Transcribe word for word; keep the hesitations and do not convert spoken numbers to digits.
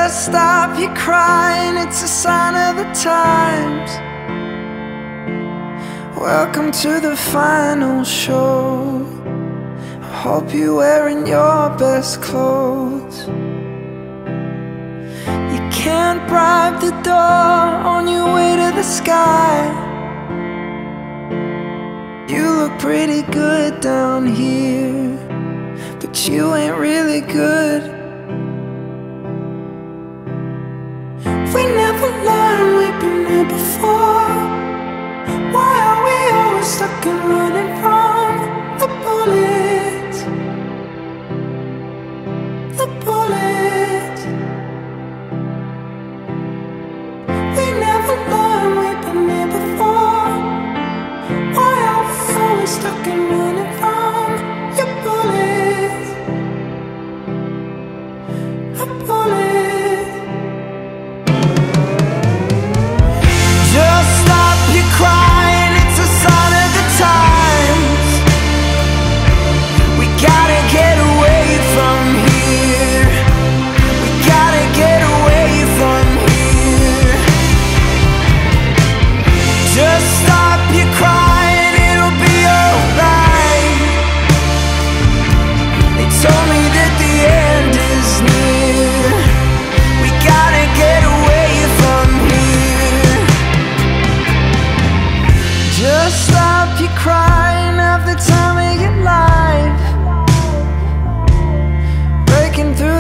Just stop your crying, it's a sign of the times. Welcome to the final show. I hope you're wearing your best clothes. You can't bribe the door on your way to the sky. You look pretty good down here, but you ain't really good. We never learned, we've been here before. Why are we always stuck and running from the bullets? The bullets. We never learned, we've been here before. Why are we always stuck and running from your bullets? The bullets. Crying, it's a sign of the times. We gotta get away from here. We gotta get away from here. Just stop your crying, it'll be alright. They told me that the end is near. We gotta get away from here. Just stop your crying, have the time of your life. Breaking through